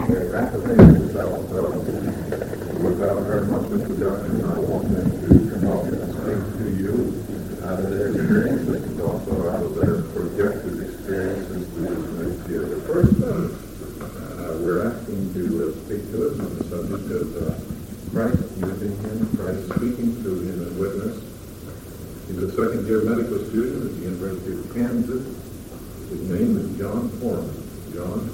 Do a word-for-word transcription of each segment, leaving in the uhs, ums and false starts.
very rapidly themselves. So without very much introduction, I want them to come up and speak to you out of their experiences and also out of their projected experiences with this year. The first uh, uh, we're asking to uh, speak to us on the subject of uh, Christ using him, Christ speaking through him and witness. He's a second-year medical student at the University of Kansas. His name is John Foreman. John?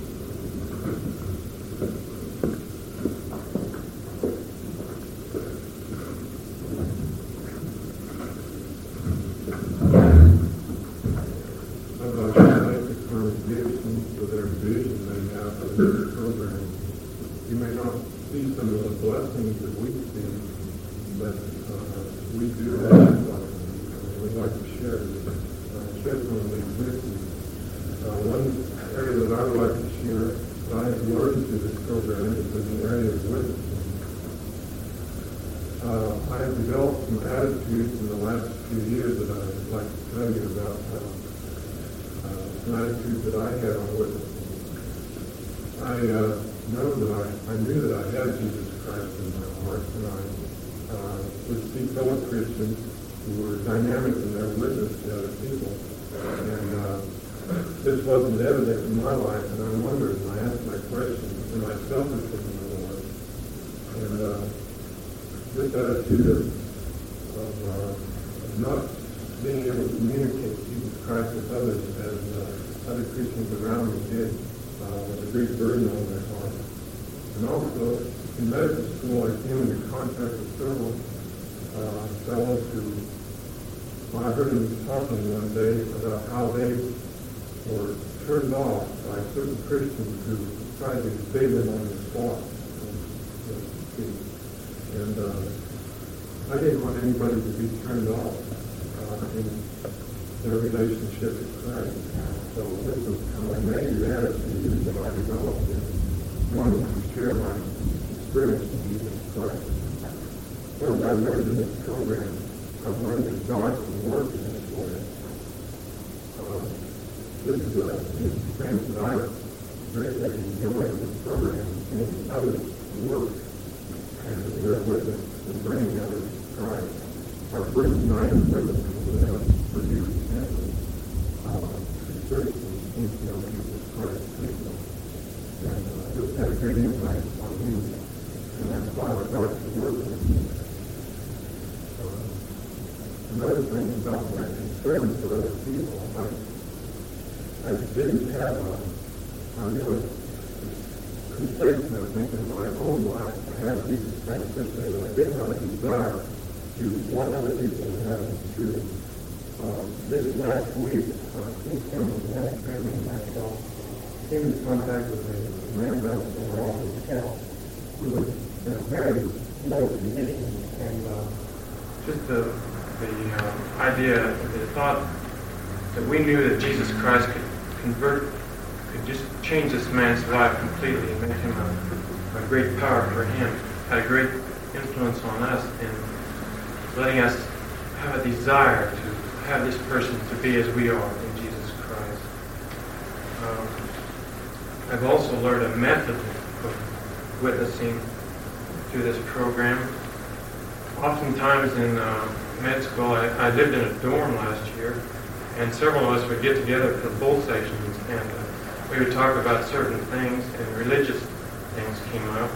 Several of us would get together for bull sessions, and uh, we would talk about certain things, and religious things came up.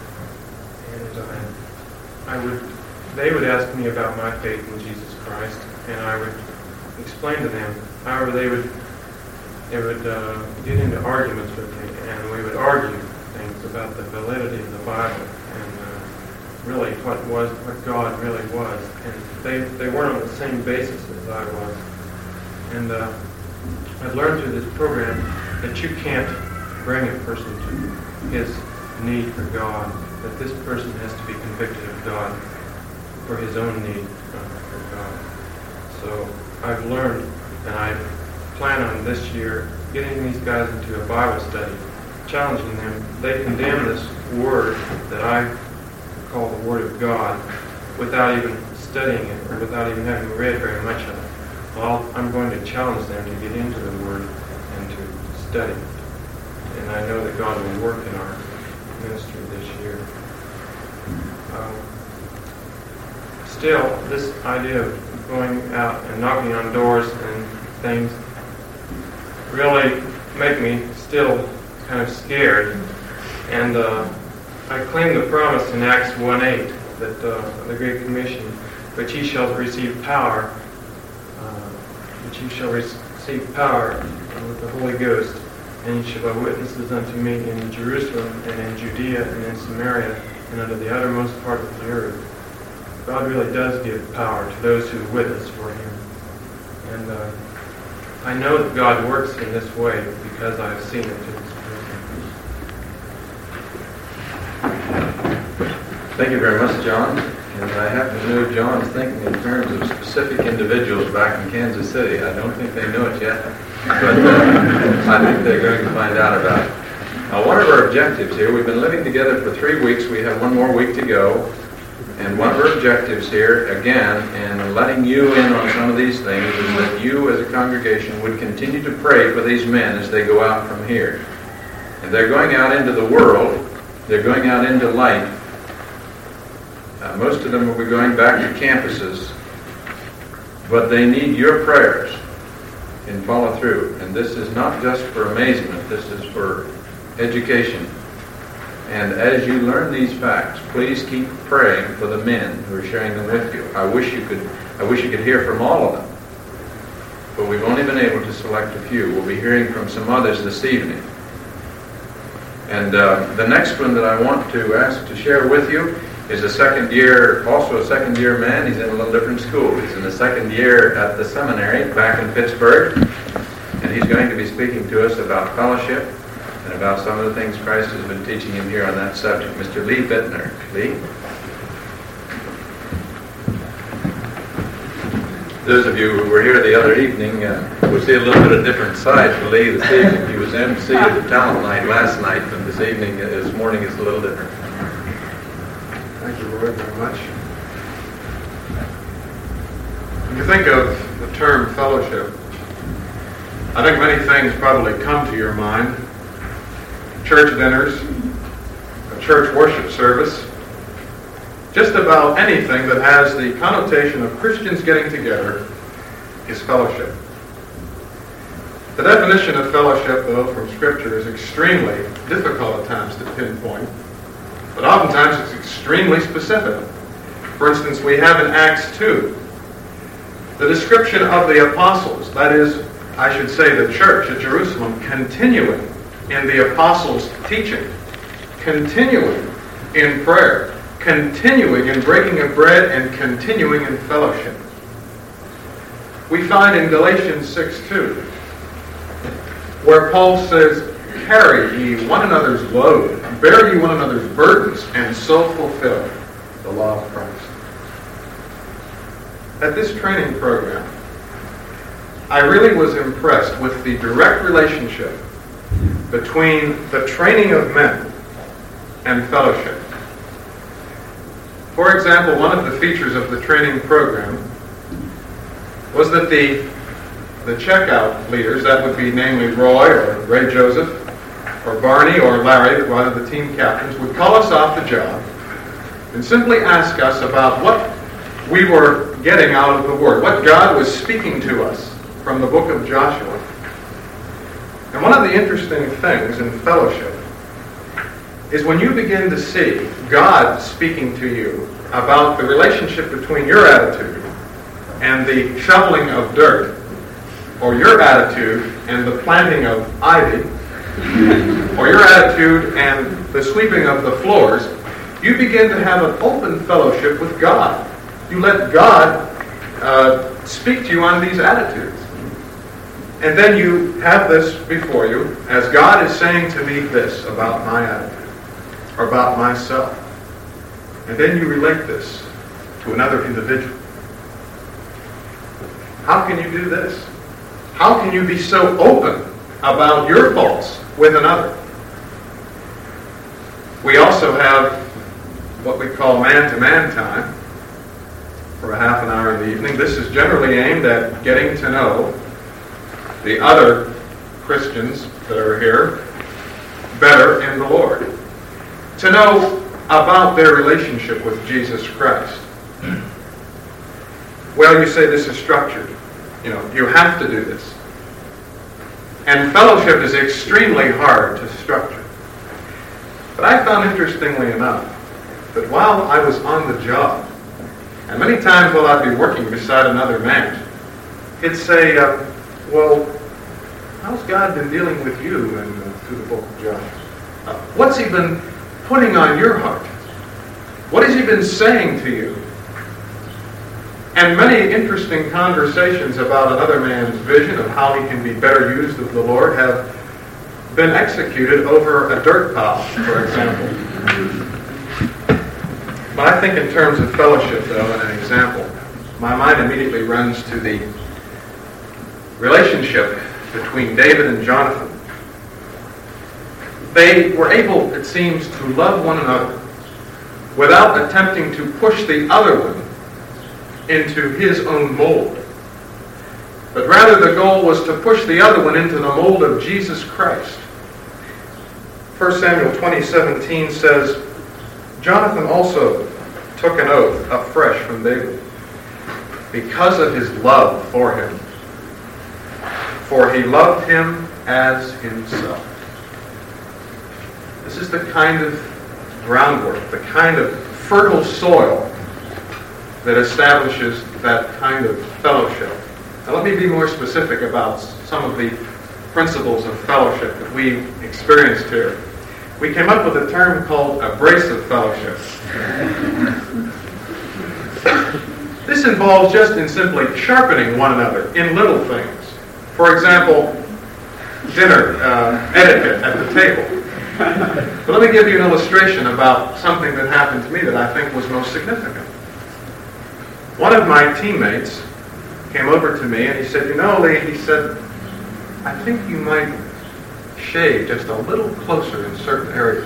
And uh, I would, they would ask me about my faith in Jesus Christ, and I would explain to them. However, they would they would uh, get into arguments with me, and we would argue things about the validity of the Bible and uh, really what was what God really was. And they they weren't on the same basis as I was. And uh, I've learned through this program that you can't bring a person to his need for God, that this person has to be convicted of God for his own need uh, for God. So I've learned, and I plan on this year getting these guys into a Bible study, challenging them. They condemn this word that I call the Word of God without even studying it or without even having read very much of it. Well, I'm going to challenge them to get into the Word and to study it. and I know that God will work in our ministry this year. Um, still, this idea of going out and knocking on doors and things really make me still kind of scared. And uh, I claim the promise in Acts one eight that uh, the Great Commission, but ye shall receive power, uh, but ye shall receive power with the Holy Ghost, and ye shall be witnesses unto me in Jerusalem and in Judea and in Samaria and unto the uttermost part of the earth. God really does give power to those who witness for Him. And uh, I know that God works in this way because I've seen it to this person. Thank you very much, John. And I happen to know John's thinking in terms of specific individuals back in Kansas City. I don't think they know it yet, but uh, I think they're going to find out about it. Now, one of our objectives here, we've been living together for three weeks. We have one more week to go. And one of our objectives here, again, and letting you in on some of these things, is that you as a congregation would continue to pray for these men as they go out from here. And they're going out into the world. They're going out into light. Uh, most of them will be going back to campuses. But they need your prayers and follow through. And this is not just for amazement. This is for education. And as you learn these facts, please keep praying for the men who are sharing them with you. I wish you could I wish you could hear from all of them. But we've only been able to select a few. We'll be hearing from some others this evening. And uh, the next one that I want to ask to share with you is a second year, also a second year man. He's in a little different school. He's in the second year at the seminary back in Pittsburgh. And he's going to be speaking to us about fellowship and about some of the things Christ has been teaching him here on that subject. Mister Lee Bittner. Lee? Those of you who were here the other evening uh, will see a little bit of different side to Lee this evening. He was M C at the talent night last night, and this evening, uh, this morning is a little different. Thank you, Roy, very much. When you think of the term fellowship, I think many things probably come to your mind. Church dinners, a church worship service, just about anything that has the connotation of Christians getting together is fellowship. The definition of fellowship, though, from Scripture is extremely difficult at times to pinpoint, but oftentimes it's extremely specific. For instance, we have in Acts two the description of the apostles, that is, I should say the church at Jerusalem, continuing in the apostles' teaching, continuing in prayer, continuing in breaking of bread, and continuing in fellowship. We find in Galatians six two, where Paul says, "Carry ye one another's load, bear ye one another's burdens, and so fulfill the law of Christ." At this training program, I really was impressed with the direct relationship between the training of men and fellowship. For example, one of the features of the training program was that the the checkout leaders, that would be namely Roy or Ray Joseph or Barney or Larry, one of the team captains, would call us off the job and simply ask us about what we were getting out of the Word, what God was speaking to us from the book of Joshua. And one of the interesting things in fellowship is when you begin to see God speaking to you about the relationship between your attitude and the shoveling of dirt, or your attitude and the planting of ivy, or your attitude and the sweeping of the floors, you begin to have an open fellowship with God. You let God uh, speak to you on these attitudes. And then you have this before you, as God is saying to me this about my attitude, or about myself. And then you relate this to another individual. How can you do this? How can you be so open about your faults with another? We also have what we call man-to-man time for a half an hour in the evening. This is generally aimed at getting to know the other Christians that are here better in the Lord, to know about their relationship with Jesus Christ. Well, you say this is structured. You know, you have to do this. And fellowship is extremely hard to structure. But I found, interestingly enough, that while I was on the job, and many times while I'd be working beside another man, he'd say, uh, well, how's God been dealing with you in, uh, through the book of John? Uh, what's he been putting on your heart? What has he been saying to you? And many interesting conversations about another man's vision of how he can be better used of the Lord have been executed over a dirt pile, for example. But I think in terms of fellowship, though, and an example, my mind immediately runs to the relationship between David and Jonathan. They were able, it seems, to love one another without attempting to push the other one into his own mold. But rather the goal was to push the other one into the mold of Jesus Christ. First Samuel twenty seventeen says, Jonathan also took an oath afresh from David because of his love for him. For he loved him as himself. This is the kind of groundwork, the kind of fertile soil that establishes that kind of fellowship. Now let me be more specific about some of the principles of fellowship that we experienced here. We came up with a term called abrasive fellowship. This involves just in simply sharpening one another in little things. For example, dinner uh, etiquette at the table. But let me give you an illustration about something that happened to me that I think was most significant. One of my teammates came over to me and he said, you know, Lee, he said, I think you might shave just a little closer in certain areas.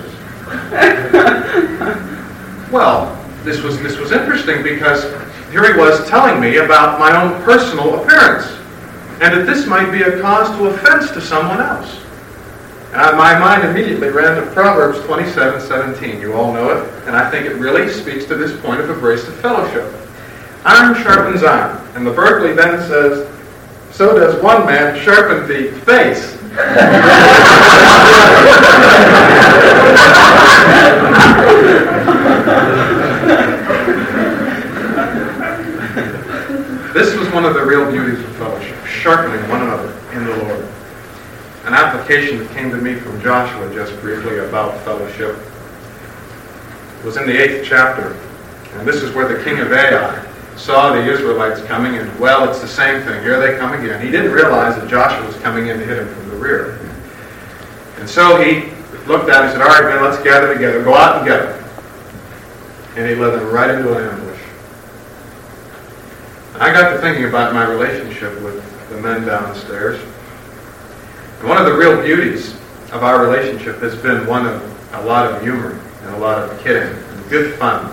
Well, this was this was interesting because here he was telling me about my own personal appearance and that this might be a cause to offense to someone else. And my mind immediately ran to Proverbs twenty-seven seventeen. You all know it, and I think it really speaks to this point of abrasive fellowship. Iron sharpens iron. And the Berkeley then says, so does one man sharpen the face. This was one of the real beauties of fellowship, sharpening one another in the Lord. An application that came to me from Joshua just briefly about fellowship was in the eighth chapter. And this is where the king of Ai saw the Israelites coming, and well, it's the same thing. Here they come again. He didn't realize that Joshua was coming in to hit him from the rear. And so he looked at him and said, all right, man, let's gather together. Go out and get them. And he led them right into an ambush. And I got to thinking about my relationship with the men downstairs. And one of the real beauties of our relationship has been one of a lot of humor and a lot of kidding and good fun.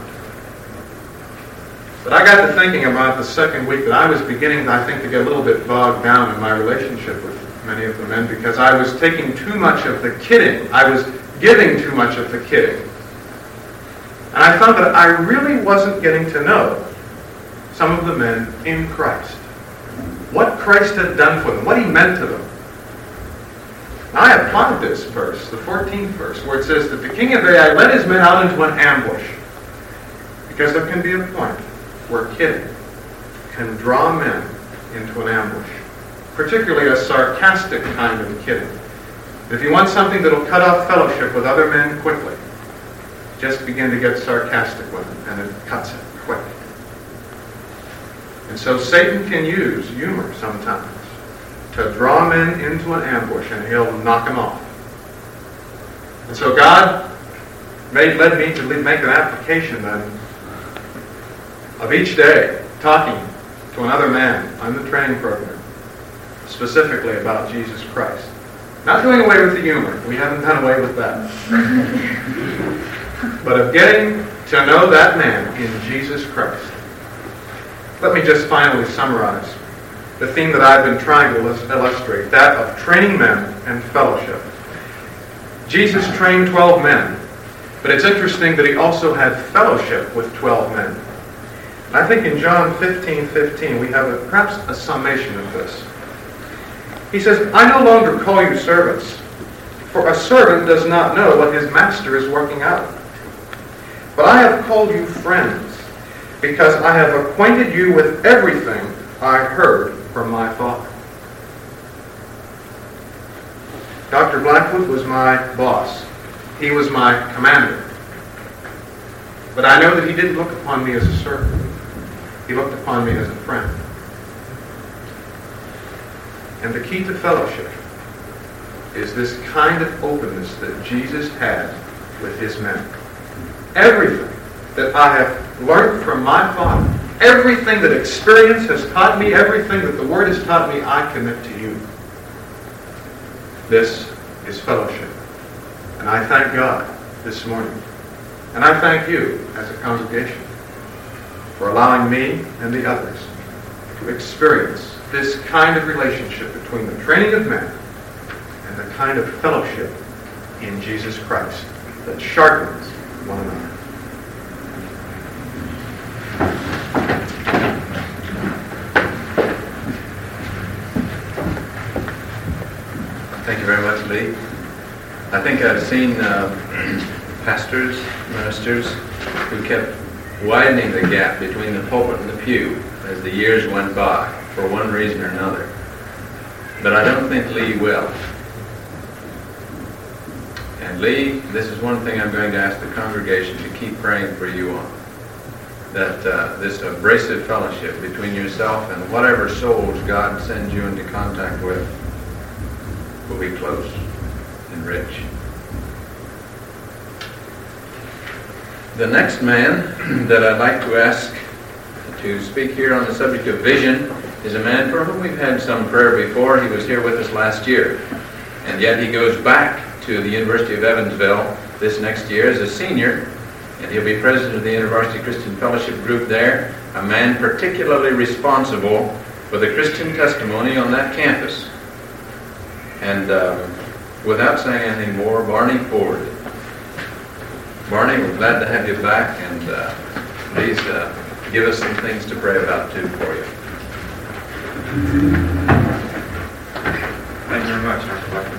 But I got to thinking about the second week that I was beginning, I think, to get a little bit bogged down in my relationship with many of the men because I was taking too much of the kidding. I was giving too much of the kidding. And I found that I really wasn't getting to know some of the men in Christ. What Christ had done for them, what he meant to them. Now, I applied this verse, the fourteenth verse, where it says that the king of Ai led his men out into an ambush. Because there can be a point where kidding can draw men into an ambush, particularly a sarcastic kind of kidding. If you want something that will cut off fellowship with other men quickly, just begin to get sarcastic with it, and it cuts it quick. And so Satan can use humor sometimes to draw men into an ambush, and he'll knock them off. And so God made, led me to make an application then of each day talking to another man on the training program, specifically about Jesus Christ. Not doing away with the humor. We haven't done away with that. But of getting to know that man in Jesus Christ. Let me just finally summarize the theme that I've been trying to illustrate, that of training men and fellowship. Jesus trained twelve men, but it's interesting that he also had fellowship with twelve men. And I think in John fifteen fifteen we have a, perhaps a summation of this. He says, I no longer call you servants, for a servant does not know what his master is working out. But I have called you friends, because I have acquainted you with everything I heard from my Father. Doctor Blackwood was my boss. He was my commander. But I know that he didn't look upon me as a servant. He looked upon me as a friend. And the key to fellowship is this kind of openness that Jesus had with his men. Everything that I have learned from my Father, everything that experience has taught me, everything that the Word has taught me, I commit to you. This is fellowship. And I thank God this morning. And I thank you as a congregation for allowing me and the others to experience this kind of relationship between the training of men and the kind of fellowship in Jesus Christ that sharpens one another. Thank you very much, Lee. I think I've seen uh, pastors, ministers, who kept widening the gap between the pulpit and the pew as the years went by, for one reason or another. But I don't think Lee will. And Lee, this is one thing I'm going to ask the congregation to keep praying for you on. That uh, this abrasive fellowship between yourself and whatever souls God sends you into contact with will be close and rich. The next man that I'd like to ask to speak here on the subject of vision is a man for whom we've had some prayer before. He was here with us last year, and yet he goes back to the University of Evansville this next year as a senior, and he'll be president of the University Christian Fellowship Group there, a man particularly responsible for the Christian testimony on that campus. And um, without saying anything more, Barney Ford. Barney, we're glad to have you back, and uh, please uh, give us some things to pray about too for you. Thank you very much, Doctor Blackwood.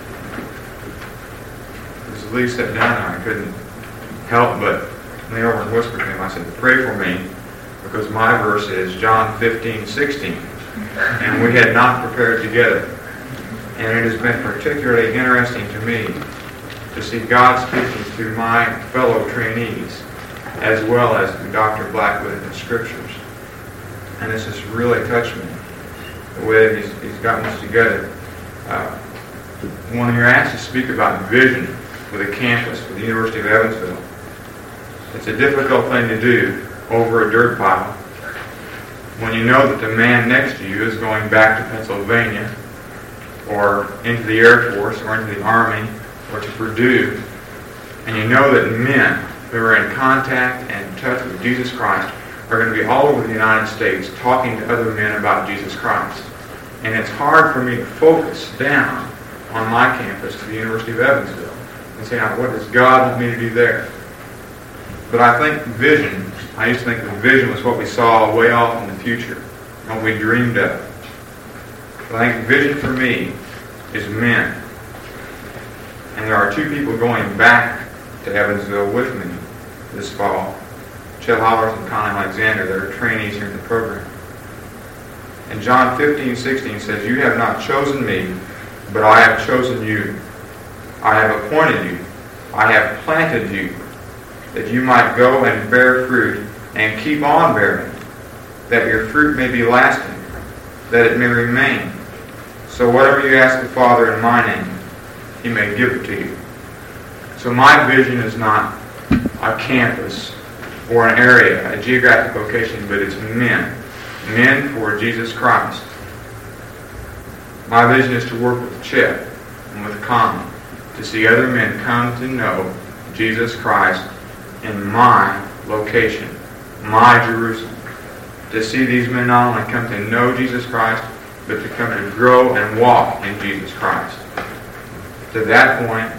As Lee sat down there, I couldn't help but lean over and whisper to him. I said, pray for me, because my verse is John fifteen sixteen, and we had not prepared together. And it has been particularly interesting to me to see God speaking through my fellow trainees as well as through Doctor Blackwood in the Scriptures. And this has really touched me, the way that he's, he's gotten this together. Uh, when you're asked to speak about vision for the campus, for the University of Evansville, it's a difficult thing to do over a dirt pile when you know that the man next to you is going back to Pennsylvania or into the Air Force or into the Army or to Purdue, and you know that men who are in contact and in touch with Jesus Christ are going to be all over the United States talking to other men about Jesus Christ. And it's hard for me to focus down on my campus to the University of Evansville and say, now, what does God want me to do there? But I think vision, I used to think that vision was what we saw way off in the future, what we dreamed of. But I think vision for me is men. And there are two people going back to Evansville with me this fall, Chet Hollers and Connie Alexander. They're trainees here in the program. And John fifteen sixteen says, you have not chosen me, but I have chosen you. I have appointed you. I have planted you, that you might go and bear fruit and keep on bearing, that your fruit may be lasting, that it may remain. So whatever you ask the Father in my name, He may give it to you. So my vision is not a campus or an area, a geographic location, but it's men. Men for Jesus Christ. My vision is to work with Chet and with Connie to see other men come to know Jesus Christ in my location, my Jerusalem. To see these men not only come to know Jesus Christ, but to come to grow and walk in Jesus Christ. To that point,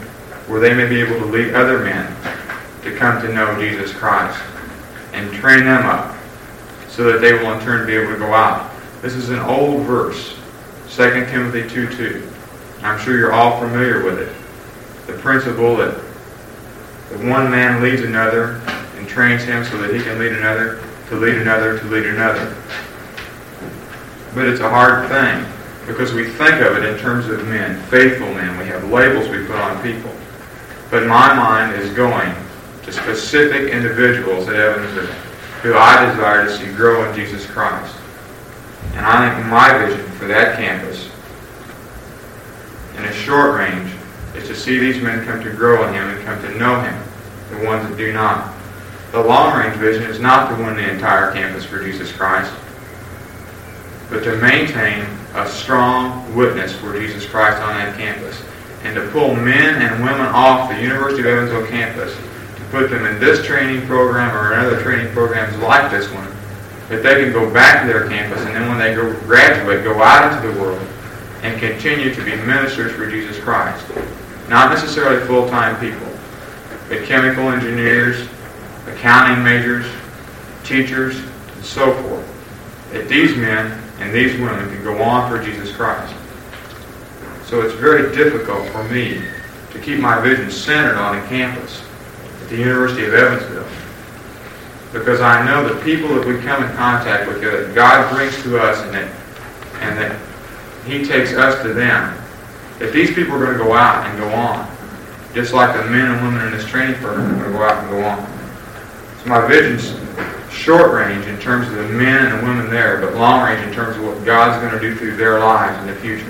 where they may be able to lead other men to come to know Jesus Christ and train them up so that they will in turn be able to go out. This is an old verse, Second Timothy two two. I'm sure you're all familiar with it. The principle that the one man leads another and trains him so that he can lead another, to lead another, to lead another. But it's a hard thing because we think of it in terms of men, faithful men. We have labels we put on people. But my mind is going to specific individuals at Evansville who I desire to see grow in Jesus Christ. And I think my vision for that campus, in a short range, is to see these men come to grow in Him and come to know Him, the ones that do not. The long-range vision is not to win the entire campus for Jesus Christ, but to maintain a strong witness for Jesus Christ on that campus, and to pull men and women off the University of Evansville campus, to put them in this training program or in other training programs like this one, that they can go back to their campus, and then when they go graduate, go out into the world and continue to be ministers for Jesus Christ. Not necessarily full-time people, but chemical engineers, accounting majors, teachers, and so forth. That these men and these women can go on for Jesus Christ. So it's very difficult for me to keep my vision centered on a campus at the University of Evansville, because I know the people that we come in contact with, that God brings to us, and that, and that He takes us to them, that these people are going to go out and go on, just like the men and women in this training program are going to go out and go on. So my vision's short range in terms of the men and the women there, but long range in terms of what God's going to do through their lives in the future.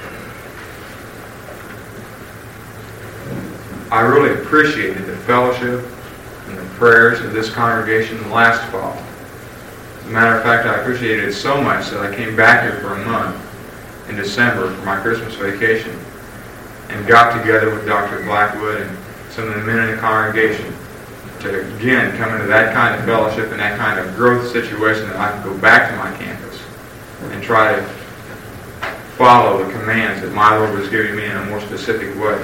I really appreciated the fellowship and the prayers of this congregation last fall. As a matter of fact, I appreciated it so much that I came back here for a month in December for my Christmas vacation and got together with Doctor Blackwood and some of the men in the congregation to again come into that kind of fellowship and that kind of growth situation that I can go back to my campus and try to follow the commands that my Lord was giving me in a more specific way.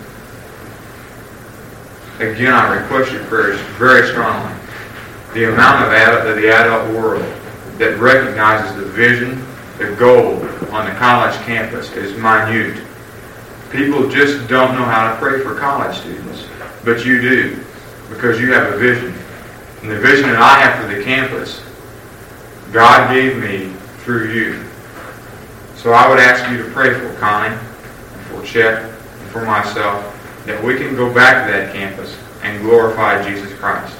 Again, I request your prayers very strongly. The amount of ad- the adult world that recognizes the vision, the goal on the college campus is minute. People just don't know how to pray for college students, but you do, because you have a vision. And the vision that I have for the campus, God gave me through you. So I would ask you to pray for Connie, and for Chet, and for myself, that we can go back to that campus and glorify Jesus Christ.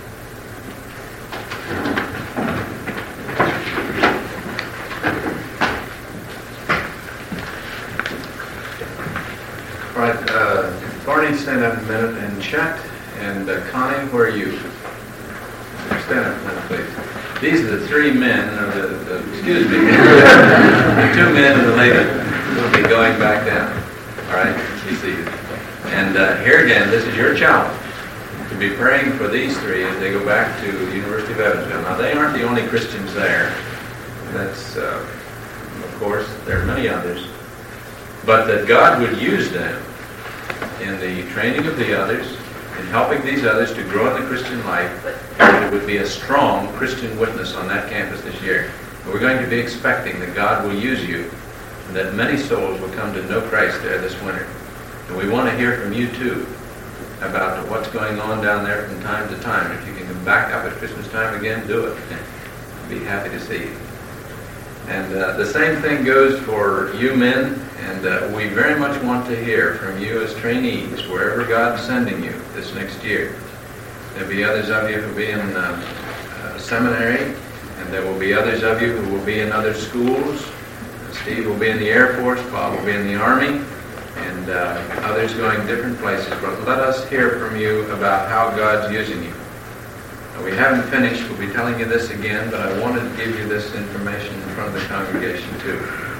All right, uh, Barney, stand up a minute, and Chet and uh, Connie, where are you? Stand up a minute, please. These are the three men, or the, the excuse me, the two men and the lady will be going back down. All right, be seated. And uh, here again, this is your challenge, to be praying for these three as they go back to the University of Evansville. Now, they aren't the only Christians there. That's, uh, of course, there are many others. But that God would use them in the training of the others, in helping these others to grow in the Christian life, and it would be a strong Christian witness on that campus this year. And we're going to be expecting that God will use you, and that many souls will come to know Christ there this winter. And we want to hear from you, too, about what's going on down there from time to time. If you can come back up at Christmas time again, do it. We'll be happy to see you. And uh, the same thing goes for you men, and uh, we very much want to hear from you as trainees, wherever God's sending you this next year. There'll be others of you who will be in uh, uh, seminary, and there will be others of you who will be in other schools. Steve will be in the Air Force, Bob will be in the Army, and uh, others going different places. But let us hear from you about how God's using you. Now, we haven't finished. We'll be telling you this again, but I wanted to give you this information in front of the congregation too.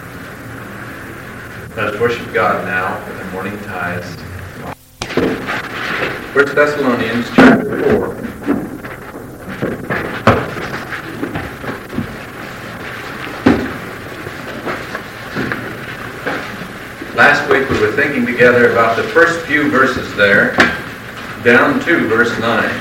Let us worship God now with the morning tithes. First Thessalonians chapter four. Last week we were we're thinking together about the first few verses there, down to verse nine.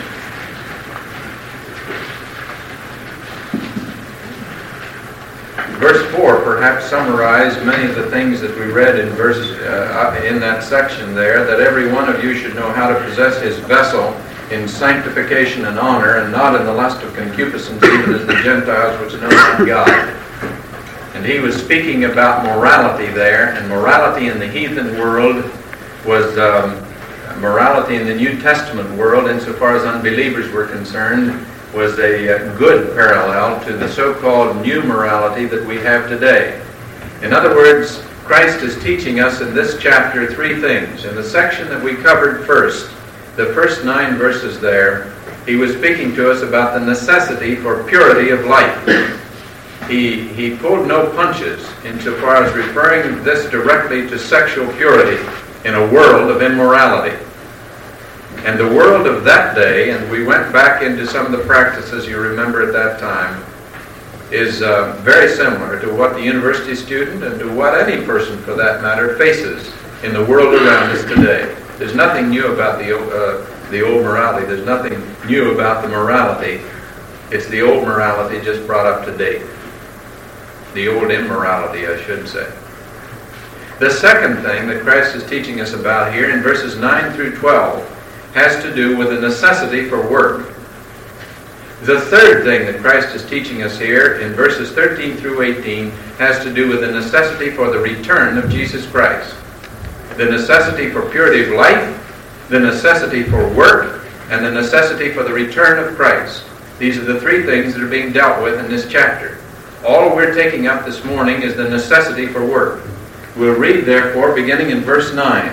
Verse four perhaps summarized many of the things that we read in verses uh, in that section there, that every one of you should know how to possess his vessel in sanctification and honor, and not in the lust of concupiscence, even as the Gentiles which know not God. And he was speaking about morality there, and morality in the heathen world was um, morality in the New Testament world, insofar as unbelievers were concerned, was a uh, good parallel to the so-called new morality that we have today. In other words, Christ is teaching us in this chapter three things. In the section that we covered first, the first nine verses there, he was speaking to us about the necessity for purity of life. He, he pulled no punches insofar as referring this directly to sexual purity in a world of immorality. And the world of that day, and we went back into some of the practices you remember at that time, is uh, very similar to what the university student and to what any person for that matter faces in the world around us today. There's nothing new about the, uh, the old morality. There's nothing new about the morality. It's the old morality just brought up to date. The old immorality, I should say. The second thing that Christ is teaching us about here in verses nine through twelve has to do with the necessity for work. The third thing that Christ is teaching us here in verses thirteen through eighteen has to do with the necessity for the return of Jesus Christ. The necessity for purity of life, the necessity for work, and the necessity for the return of Christ. These are the three things that are being dealt with in this chapter. All we're taking up this morning is the necessity for work. We'll read, therefore, beginning in verse nine.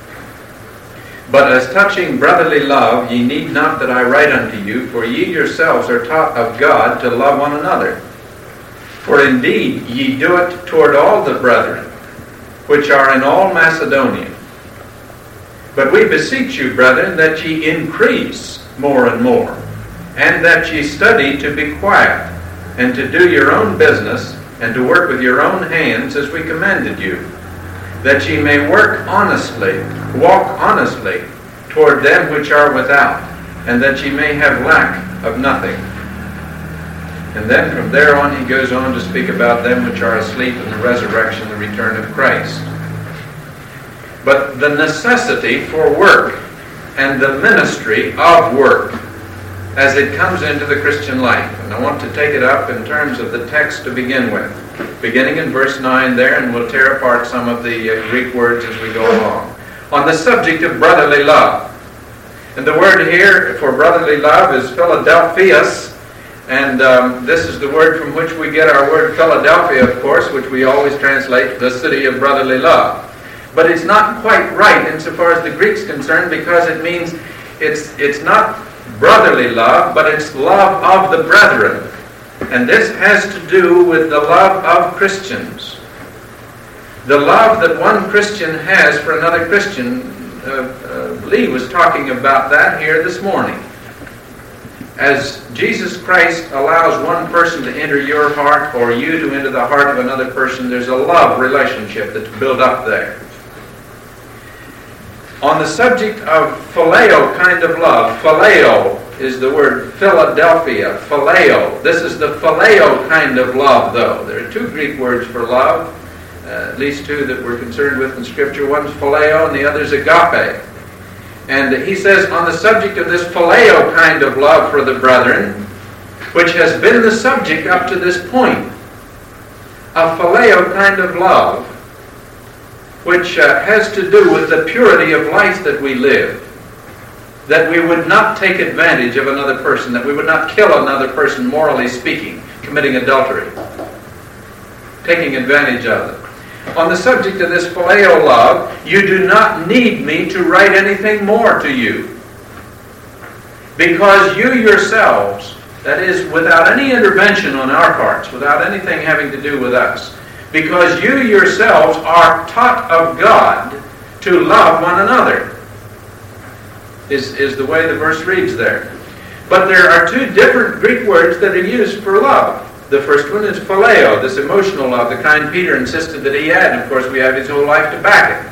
But as touching brotherly love, ye need not that I write unto you, for ye yourselves are taught of God to love one another. For indeed ye do it toward all the brethren, which are in all Macedonia. But we beseech you, brethren, that ye increase more and more, and that ye study to be quiet, and to do your own business, and to work with your own hands as we commanded you, that ye may work honestly, walk honestly toward them which are without, and that ye may have lack of nothing. And then from there on he goes on to speak about them which are asleep in the resurrection, the return of Christ. But the necessity for work and the ministry of work as it comes into the Christian life. And I want to take it up in terms of the text to begin with. Beginning in verse nine there, and we'll tear apart some of the uh, Greek words as we go along. On the subject of brotherly love. And the word here for brotherly love is Philadelphius. And um, this is the word from which we get our word Philadelphia, of course, which we always translate the city of brotherly love. But it's not quite right insofar as the Greek's concerned, because it means it's it's not brotherly love, but it's love of the brethren. And this has to do with the love of Christians. The love that one Christian has for another Christian. Uh, uh, Lee was talking about that here this morning. As Jesus Christ allows one person to enter your heart, or you to enter the heart of another person, there's a love relationship that's built up there. On the subject of phileo kind of love, phileo is the word Philadelphia, phileo. This is the phileo kind of love, though. There are two Greek words for love, uh, at least two that we're concerned with in Scripture. One's phileo and the other's agape. And he says, on the subject of this phileo kind of love for the brethren, which has been the subject up to this point, a phileo kind of love, which uh, has to do with the purity of life that we live. That we would not take advantage of another person, that we would not kill another person, morally speaking, committing adultery, taking advantage of them. On the subject of this phileo love, you do not need me to write anything more to you, because you yourselves, that is, without any intervention on our parts, without anything having to do with us, because you yourselves are taught of God to love one another, is, is the way the verse reads there. But there are two different Greek words that are used for love. The first one is phileo, this emotional love, the kind Peter insisted that he had. And of course, we have his whole life to back it.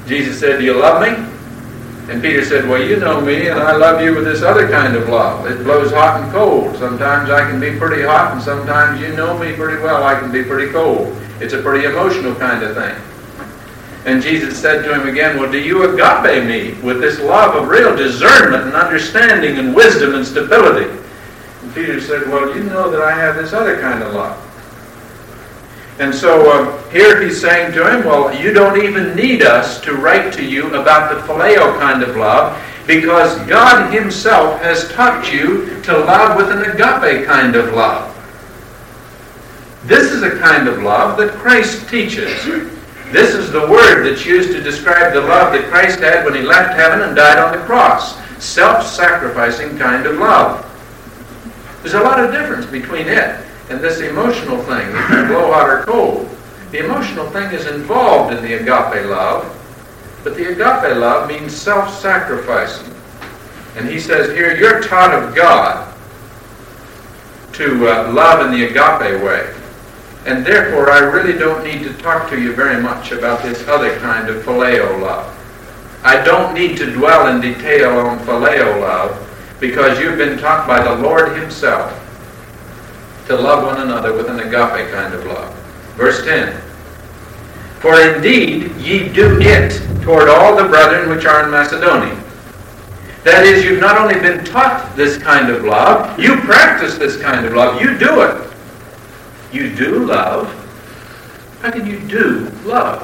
Jesus said, do you love me? And Peter said, well, you know me, and I love you with this other kind of love. It blows hot and cold. Sometimes I can be pretty hot, and sometimes you know me pretty well, I can be pretty cold. It's a pretty emotional kind of thing. And Jesus said to him again, well, do you agape me with this love of real discernment and understanding and wisdom and stability? And Peter said, well, you know that I have this other kind of love. And so uh, here he's saying to him, well, you don't even need us to write to you about the phileo kind of love, because God himself has taught you to love with an agape kind of love. This is a kind of love that Christ teaches. This is the word that's used to describe the love that Christ had when he left heaven and died on the cross. Self-sacrificing kind of love. There's a lot of difference between it and this emotional thing, blow hot or cold. The emotional thing is involved in the agape love, but the agape love means self-sacrificing. And he says here, you're taught of God to uh, love in the agape way. And therefore, I really don't need to talk to you very much about this other kind of phileo love. I don't need to dwell in detail on phileo love, because you've been taught by the Lord himself to love one another with an agape kind of love. Verse ten. For indeed ye do it toward all the brethren which are in Macedonia. That is, you've not only been taught this kind of love, you practice this kind of love. You do it. You do love. How can you do love?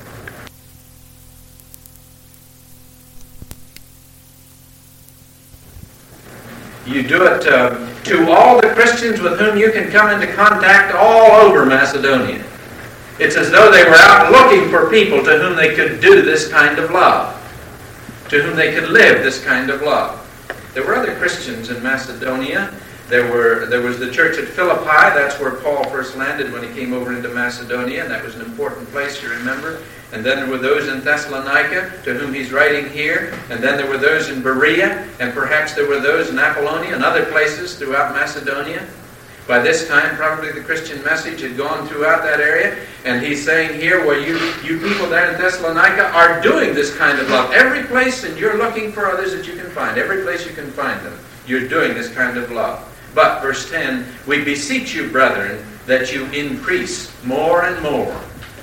You do it uh, to all the Christians with whom you can come into contact all over Macedonia. It's as though they were out looking for people to whom they could do this kind of love, to whom they could live this kind of love. There were other Christians in Macedonia. There were there was the church at Philippi. That's where Paul first landed when he came over into Macedonia, and that was an important place to remember. And then there were those in Thessalonica, to whom he's writing here. And then there were those in Berea, and perhaps there were those in Apollonia and other places throughout Macedonia. By this time, probably the Christian message had gone throughout that area. And he's saying here, well, you, you people there in Thessalonica are doing this kind of love. Every place, and you're looking for others that you can find. Every place you can find them, you're doing this kind of love. But, verse ten, we beseech you, brethren, that you increase more and more.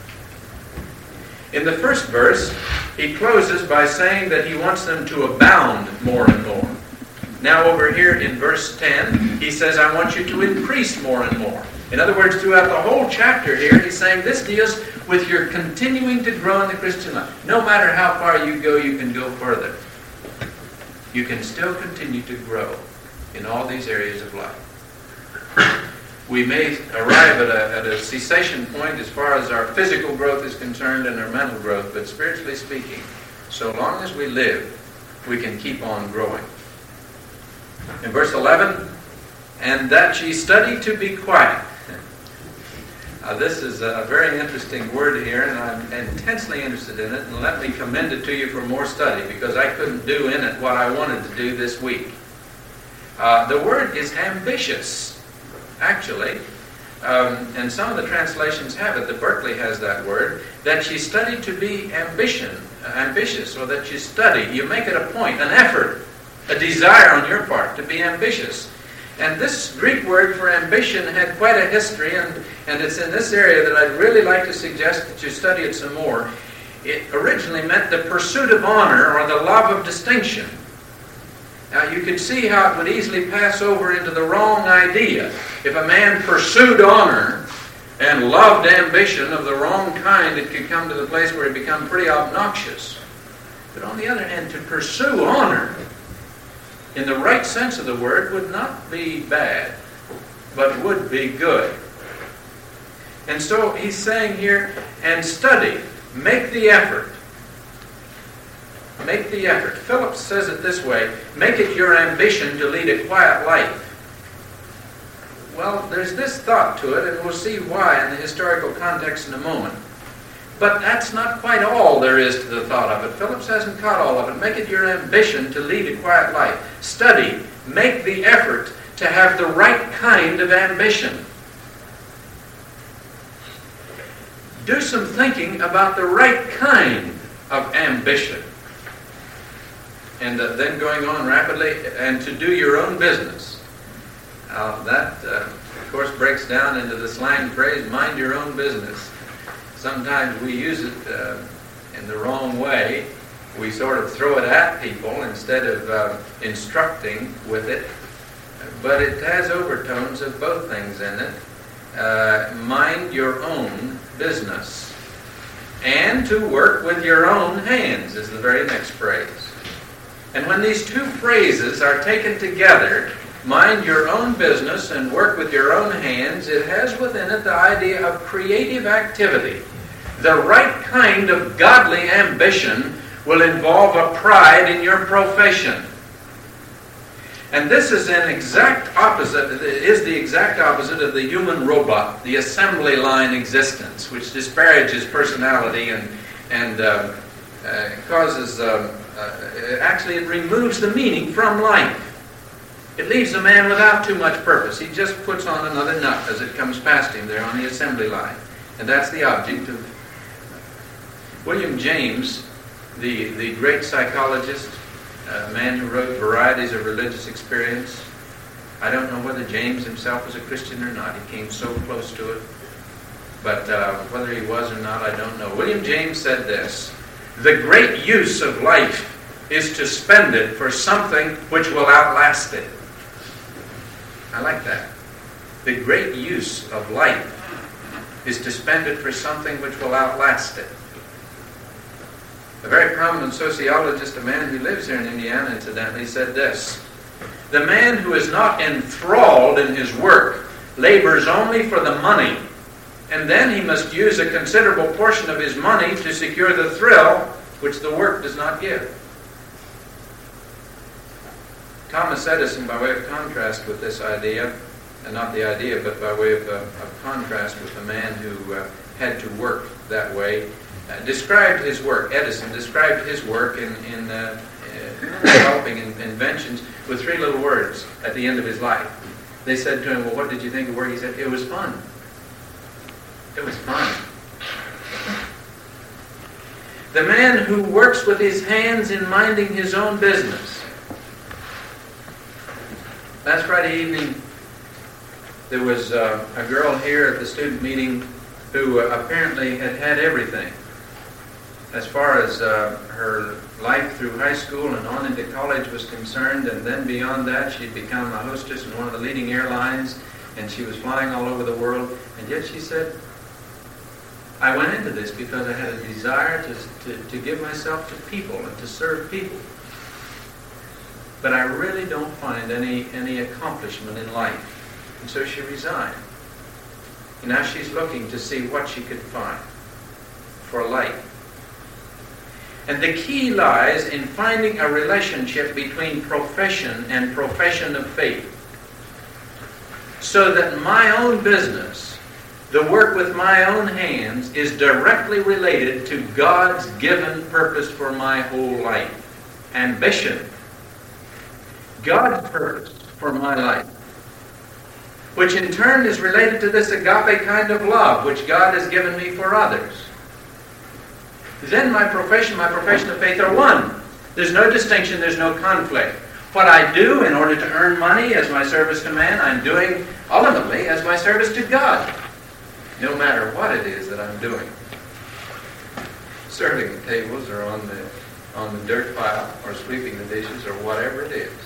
In the first verse, he closes by saying that he wants them to abound more and more. Now over here in verse ten, he says, I want you to increase more and more. In other words, throughout the whole chapter here, he's saying this deals with your continuing to grow in the Christian life. No matter how far you go, you can go further. You can still continue to grow in all these areas of life. We may arrive at a, at a cessation point as far as our physical growth is concerned and our mental growth, but spiritually speaking, so long as we live, we can keep on growing. In verse eleven, and that ye study to be quiet. Uh, this is a very interesting word here, and I'm intensely interested in it, and let me commend it to you for more study, because I couldn't do in it what I wanted to do this week. Uh, the word is ambitious, actually, um, and some of the translations have it. The Berkeley has that word, that you study to be ambition, uh, ambitious, or that you study. You make it a point, an effort, a desire on your part to be ambitious. And this Greek word for ambition had quite a history, and, and it's in this area that I'd really like to suggest that you study it some more. It originally meant the pursuit of honor or the love of distinction. Now, you could see how it would easily pass over into the wrong idea. If a man pursued honor and loved ambition of the wrong kind, it could come to the place where it become pretty obnoxious. But on the other hand, to pursue honor, in the right sense of the word, would not be bad, but would be good. And so he's saying here, and study, make the effort. Make the effort. Phillips says it this way, make it your ambition to lead a quiet life. Well, there's this thought to it, and we'll see why in the historical context in a moment. But that's not quite all there is to the thought of it. Phillips hasn't caught all of it. Make it your ambition to lead a quiet life. Study. Make the effort to have the right kind of ambition. Do some thinking about the right kind of ambition. And uh, then going on rapidly, and to do your own business. Uh, that, uh, of course, breaks down into the slang phrase, mind your own business. Sometimes we use it uh, in the wrong way. We sort of throw it at people instead of uh, instructing with it. But it has overtones of both things in it. Uh, mind your own business. And to work with your own hands is the very next phrase. And when these two phrases are taken together, mind your own business and work with your own hands, it has within it the idea of creative activity. The right kind of godly ambition will involve a pride in your profession. And this is an exact opposite, is the exact opposite of the human robot, the assembly line existence, which disparages personality and, and uh, uh, causes... Uh, Uh, actually, it removes the meaning from life. It leaves a man without too much purpose. He just puts on another nut as it comes past him there on the assembly line. And that's the object of William James, the, the great psychologist, a man who wrote varieties of religious experience. I don't know whether James himself was a Christian or not. He came so close to it. But uh, whether he was or not, I don't know. William James said this: the great use of life is to spend it for something which will outlast it. I like that. The great use of life is to spend it for something which will outlast it. A very prominent sociologist, a man who lives here in Indiana incidentally, said this: the man who is not enthralled in his work labors only for the money, and then he must use a considerable portion of his money to secure the thrill which the work does not give. Thomas Edison, by way of contrast with this idea, and not the idea, but by way of, uh, of contrast with the man who uh, had to work that way, uh, described his work, Edison described his work in, in uh, uh, developing in, inventions with three little words at the end of his life. They said to him, well, what did you think of work? He said, it was fun. It was fun. The man who works with his hands in minding his own business. Last Friday evening, there was uh, a girl here at the student meeting who uh, apparently had had everything. As far as uh, her life through high school and on into college was concerned, and then beyond that, she'd become a hostess in one of the leading airlines, and she was flying all over the world, and yet she said, I went into this because I had a desire to, to, to give myself to people and to serve people. But I really don't find any, any accomplishment in life. And so she resigned. And now she's looking to see what she could find for light. And the key lies in finding a relationship between profession and profession of faith. So that my own business, the work with my own hands, is directly related to God's given purpose for my whole life. Ambition. God's purpose for my life. Which in turn is related to this agape kind of love which God has given me for others. Then my profession, my profession of faith are one. There's no distinction, there's no conflict. What I do in order to earn money as my service to man, I'm doing ultimately as my service to God. No matter what it is that I'm doing. Serving the tables or on the on the dirt pile or sweeping the dishes or whatever it is.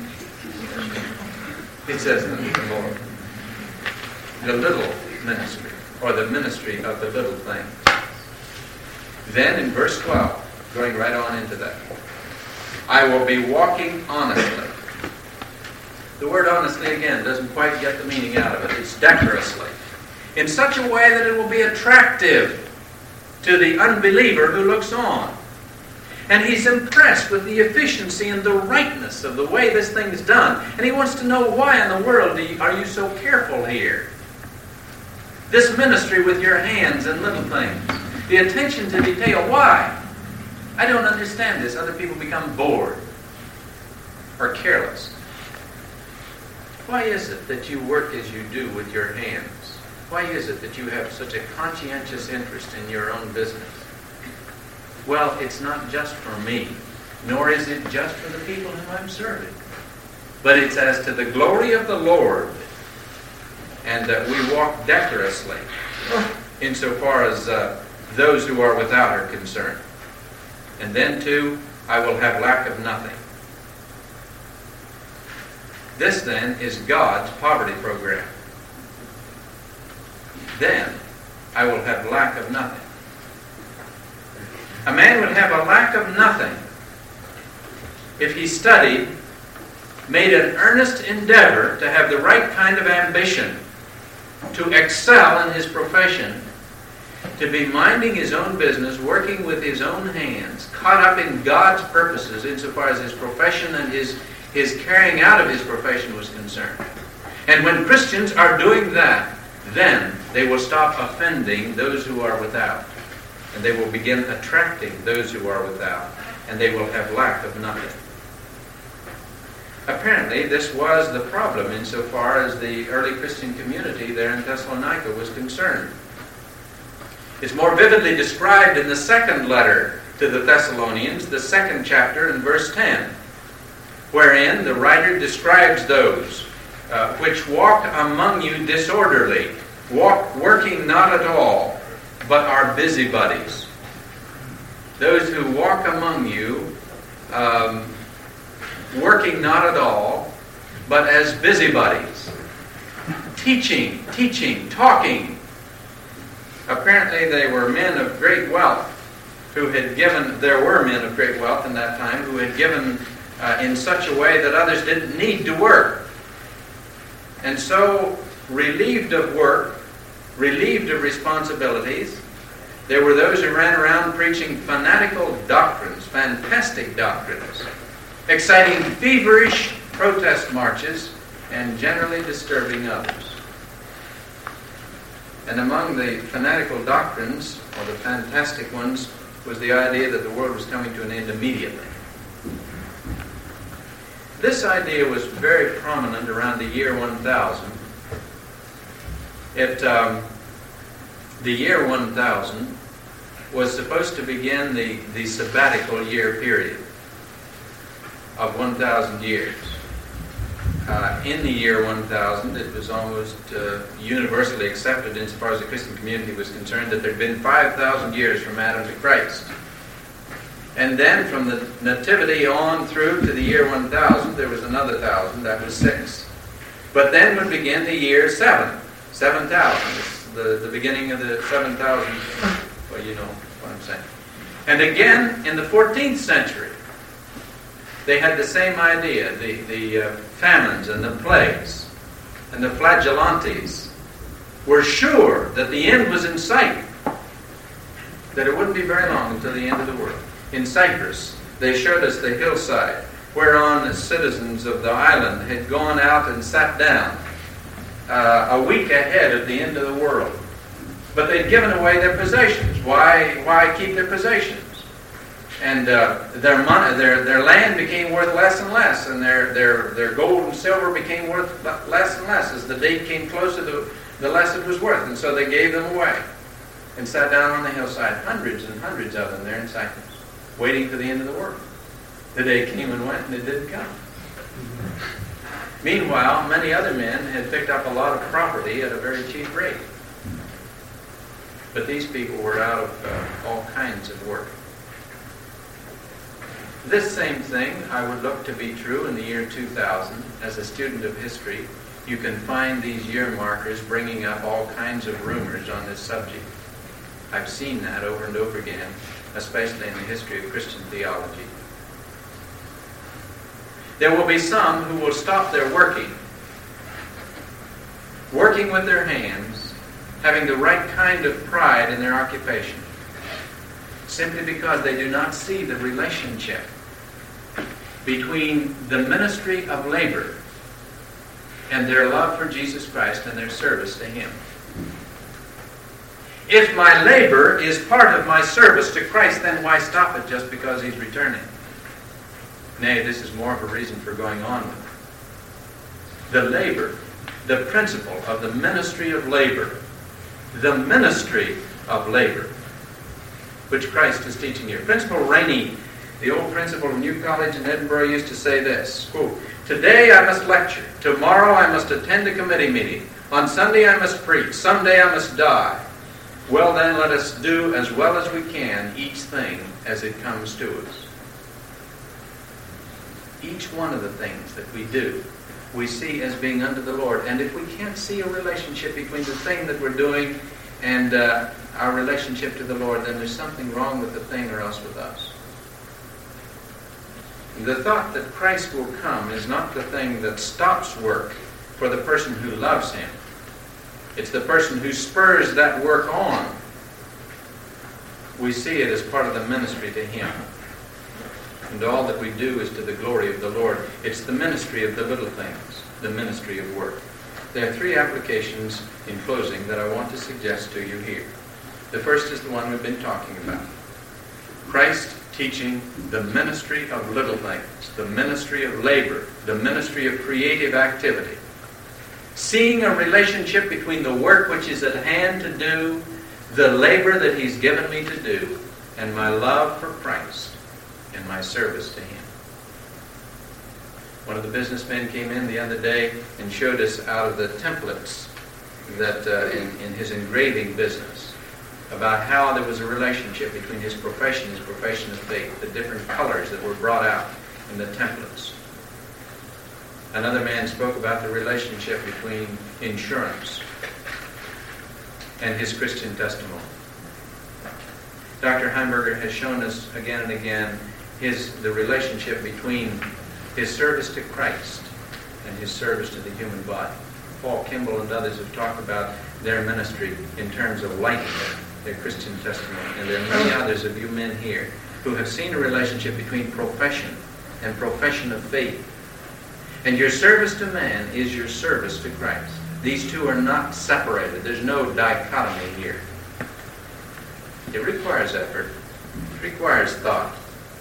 It says in the Lord, the little ministry, or the ministry of the little things. Then in verse twelve, going right on into that, I will be walking honestly. The word honestly, again, doesn't quite get the meaning out of it. It's decorously. In such a way that it will be attractive to the unbeliever who looks on. And he's impressed with the efficiency and the rightness of the way this thing is done. And he wants to know, why in the world do you, are you so careful here? This ministry with your hands and little things. The attention to detail. Why? I don't understand this. Other people become bored or careless. Why is it that you work as you do with your hands? Why is it that you have such a conscientious interest in your own business? Well, it's not just for me, nor is it just for the people whom I'm serving, but it's as to the glory of the Lord, and that we walk decorously insofar as uh, those who are without are concerned. And then, too, I will have lack of nothing. This, then, is God's poverty program. Then I will have lack of nothing. A man would have a lack of nothing if he studied, made an earnest endeavor to have the right kind of ambition, to excel in his profession, to be minding his own business, working with his own hands, caught up in God's purposes insofar as his profession and his, his carrying out of his profession was concerned. And when Christians are doing that, then they will stop offending those who are without. And they will begin attracting those who are without. And they will have lack of nothing. Apparently, this was the problem insofar as the early Christian community there in Thessalonica was concerned. It's more vividly described in the second letter to the Thessalonians, the second chapter and verse ten, wherein the writer describes those uh, which walk among you disorderly, walk working not at all, but are busybodies. Those who walk among you um, working not at all, but as busybodies, teaching, teaching, talking. Apparently they were men of great wealth who had given, there were men of great wealth in that time who had given uh, in such a way that others didn't need to work. And so, relieved of work, relieved of responsibilities, there were those who ran around preaching fanatical doctrines, fantastic doctrines, exciting feverish protest marches, and generally disturbing others. And among the fanatical doctrines, or the fantastic ones, was the idea that the world was coming to an end immediately. This idea was very prominent around the year one thousand. It, um, the year one thousand was supposed to begin the, the sabbatical year period of one thousand years. Uh, in the year one thousand, it was almost uh, universally accepted insofar as the Christian community was concerned that there had been five thousand years from Adam to Christ. And then from the Nativity on through to the year one thousand, there was another thousand, that was six. But then would begin the year seven, seven thousand. It's the, the beginning of the seven thousand, well, you know what I'm saying. And again, in the fourteenth century, they had the same idea, the, the uh, famines and the plagues and the flagellantes were sure that the end was in sight, that it wouldn't be very long until the end of the world. In Cyprus, they showed us the hillside whereon the citizens of the island had gone out and sat down uh, a week ahead of the end of the world. But they'd given away their possessions. Why, why keep their possessions? And uh, their money, their their land became worth less and less, and their their their gold and silver became worth less and less as the date came closer. The the less it was worth, and so they gave them away, and sat down on the hillside, hundreds and hundreds of them there in Cyprus, waiting for the end of the world. The day came and went, and it didn't come. Meanwhile, many other men had picked up a lot of property at a very cheap rate, but these people were out of uh, all kinds of work. This same thing I would look to be true in the year two thousand. As a student of history, you can find these year markers bringing up all kinds of rumors on this subject. I've seen that over and over again, especially in the history of Christian theology. There will be some who will stop their working, working with their hands, having the right kind of pride in their occupation, simply because they do not see the relationship between the ministry of labor and their love for Jesus Christ and their service to Him. If my labor is part of my service to Christ, then why stop it just because He's returning? Nay, this is more of a reason for going on with it. The labor, the principle of the ministry of labor, the ministry of labor which Christ is teaching here. Principal Rainey, the old principal of New College in Edinburgh, used to say this, quote, "Today I must lecture. Tomorrow I must attend a committee meeting. On Sunday I must preach. Someday I must die. Well then, let us do as well as we can each thing as it comes to us." Each one of the things that we do, we see as being unto the Lord. And if we can't see a relationship between the thing that we're doing and uh, our relationship to the Lord, then there's something wrong with the thing or else with us. The thought that Christ will come is not the thing that stops work for the person who loves Him. It's the person who spurs that work on. We see it as part of the ministry to Him. And all that we do is to the glory of the Lord. It's the ministry of the little things, the ministry of work. There are three applications in closing that I want to suggest to you here. The first is the one we've been talking about. Christ teaching the ministry of little things, the ministry of labor, the ministry of creative activity. Seeing a relationship between the work which is at hand to do, the labor that He's given me to do, and my love for Christ and my service to Him. One of the businessmen came in the other day and showed us out of the templates that uh, in, in his engraving business about how there was a relationship between his profession, his profession of faith, the different colors that were brought out in the templates. Another man spoke about the relationship between insurance and his Christian testimony. Doctor Heimberger has shown us again and again his the relationship between his service to Christ and his service to the human body. Paul Kimball and others have talked about their ministry in terms of lighting their Christian testimony. And there are many others of you men here who have seen a relationship between profession and profession of faith. And your service to man is your service to Christ. These two are not separated. There's no dichotomy here. It requires effort. It requires thought.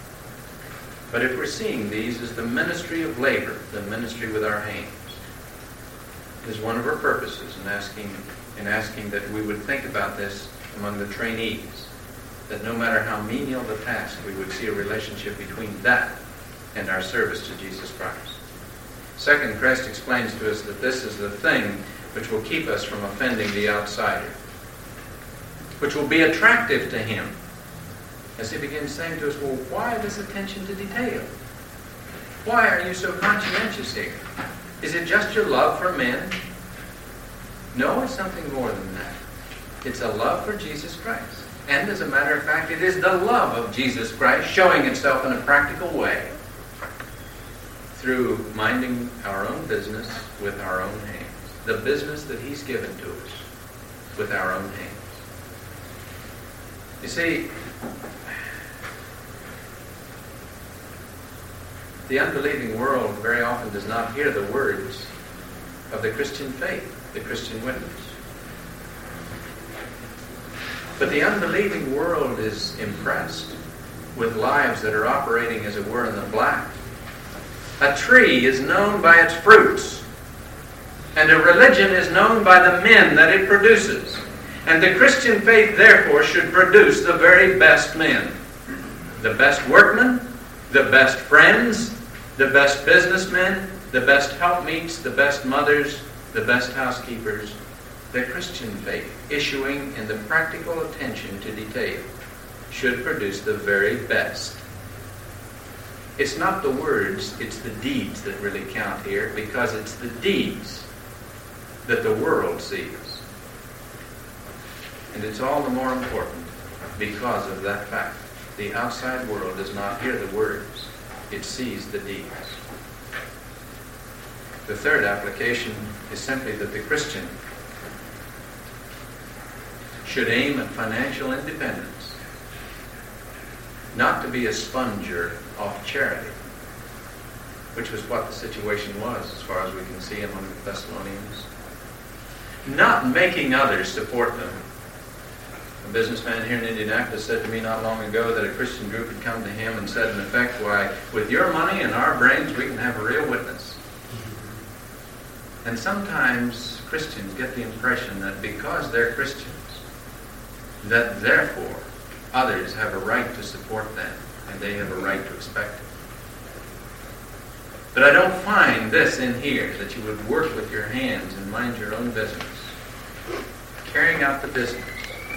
But if we're seeing these as the ministry of labor, the ministry with our hands, is one of our purposes in asking, in asking that we would think about this among the trainees, that no matter how menial the task, we would see a relationship between that and our service to Jesus Christ. Second, Christ explains to us that this is the thing which will keep us from offending the outsider, which will be attractive to him. As he begins saying to us, well, why this attention to detail? Why are you so conscientious here? Is it just your love for men? No, it's something more than that. It's a love for Jesus Christ. And as a matter of fact, it is the love of Jesus Christ showing itself in a practical way through minding our own business with our own hands. The business that He's given to us with our own hands. You see, the unbelieving world very often does not hear the words of the Christian faith, the Christian witness. But the unbelieving world is impressed with lives that are operating, as it were, in the black. A tree is known by its fruits, and a religion is known by the men that it produces. And the Christian faith, therefore, should produce the very best men. The best workmen, the best friends, the best businessmen, the best helpmeets, the best mothers, the best housekeepers. The Christian faith, issuing in the practical attention to detail, should produce the very best. It's not the words, it's the deeds that really count here, because it's the deeds that the world sees. And it's all the more important because of that fact. The outside world does not hear the words, it sees the deeds. The third application is simply that the Christian should aim at financial independence, not to be a sponger of charity, which was what the situation was as far as we can see among the Thessalonians. Not making others support them. A businessman here in Indianapolis said to me not long ago that a Christian group had come to him and said, in effect, why, with your money and our brains, we can have a real witness. And sometimes Christians get the impression that because they're Christians, that therefore others have a right to support them, and they have a right to expect it. But I don't find this in here, that you would work with your hands and mind your own business, carrying out the business.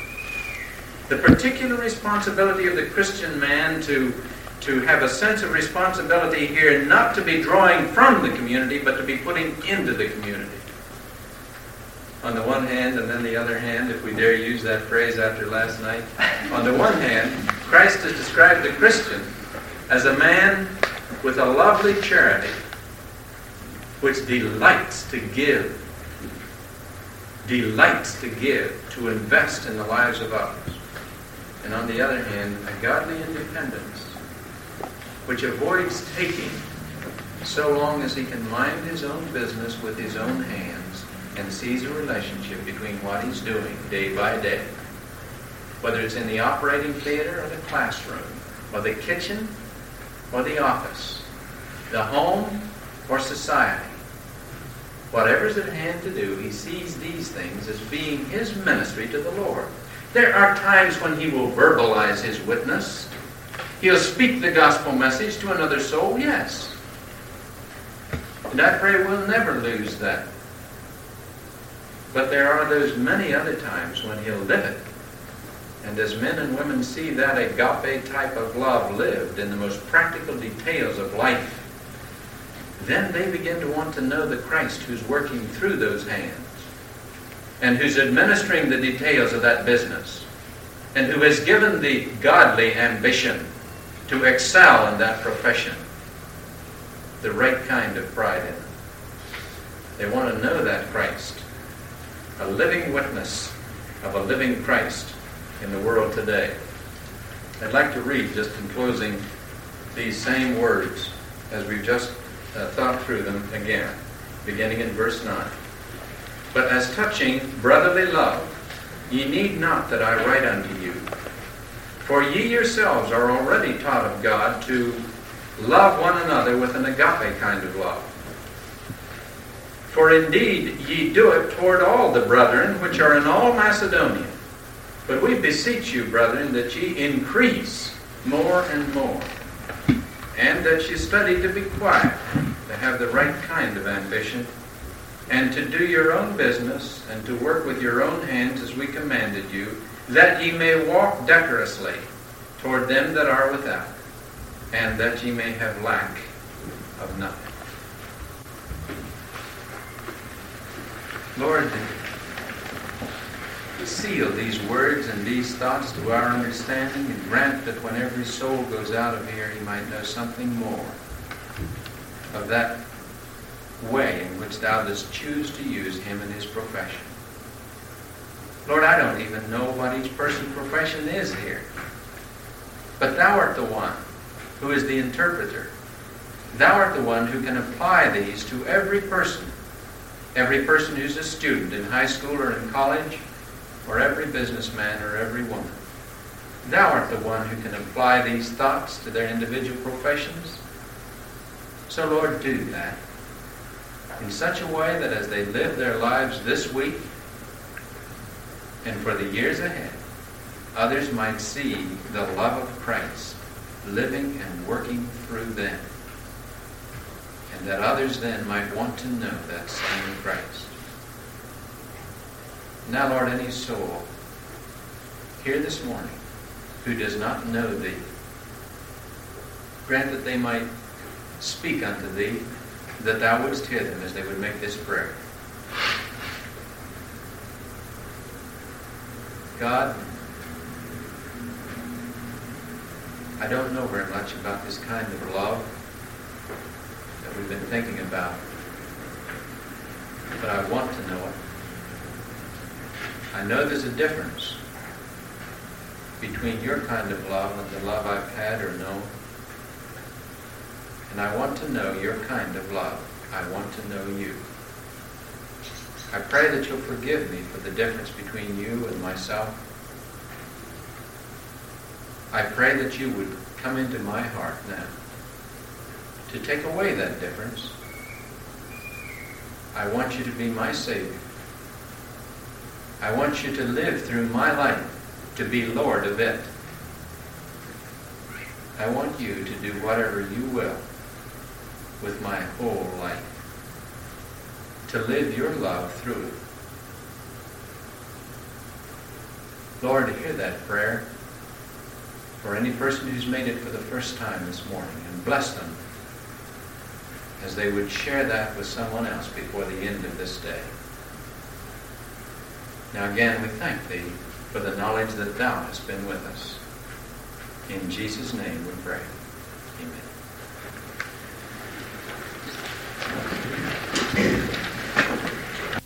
The particular responsibility of the Christian man to, to have a sense of responsibility here, not to be drawing from the community, but to be putting into the community. On the one hand, and then the other hand, if we dare use that phrase after last night, on the one hand, Christ has described the Christian as a man with a lovely charity which delights to give, delights to give, to invest in the lives of others. And on the other hand, a godly independence which avoids taking so long as he can mind his own business with his own hands and sees a relationship between what he's doing day by day, whether it's in the operating theater or the classroom, or the kitchen or the office, the home or society. Whatever's at hand to do, he sees these things as being his ministry to the Lord. There are times when he will verbalize his witness. He'll speak the gospel message to another soul, yes. And I pray we'll never lose that. But there are those many other times when he'll live it. And as men and women see that agape type of love lived in the most practical details of life, then they begin to want to know the Christ who's working through those hands and who's administering the details of that business and who has given the godly ambition to excel in that profession the right kind of pride in it. They want to know that Christ, a living witness of a living Christ in the world today. I'd like to read, just in closing, these same words as we've just uh, thought through them again, beginning in verse nine. But as touching brotherly love, ye need not that I write unto you. For ye yourselves are already taught of God to love one another with an agape kind of love. For indeed ye do it toward all the brethren which are in all Macedonia. But we beseech you, brethren, that ye increase more and more, and that ye study to be quiet, to have the right kind of ambition, and to do your own business, and to work with your own hands as we commanded you, that ye may walk decorously toward them that are without, and that ye may have lack of nothing. Lord, seal these words and these thoughts to our understanding, and grant that when every soul goes out of here, he might know something more of that way in which thou dost choose to use him in his profession. Lord, I don't even know what each person's profession is here. But thou art the one who is the interpreter. Thou art the one who can apply these to every person. Every person who's a student in high school or in college, or every businessman or every woman. Thou art the one who can apply these thoughts to their individual professions. So, Lord, do that in such a way that as they live their lives this week and for the years ahead, others might see the love of Christ living and working through them, and that others then might want to know that same Christ. Now, Lord, any soul here this morning who does not know Thee, grant that they might speak unto Thee, that Thou wouldst hear them as they would make this prayer. God, I don't know very much about this kind of love that we've been thinking about, but I want to know it. I know there's a difference between your kind of love and the love I've had or known. And I want to know your kind of love. I want to know you. I pray that you'll forgive me for the difference between you and myself. I pray that you would come into my heart now to take away that difference. I want you to be my Savior. I want you to live through my life, to be Lord of it. I want you to do whatever you will with my whole life, to live your love through it. Lord, hear that prayer for any person who's made it for the first time this morning, and bless them as they would share that with someone else before the end of this day. Now again, we thank Thee for the knowledge that Thou hast been with us. In Jesus' name we pray. Amen.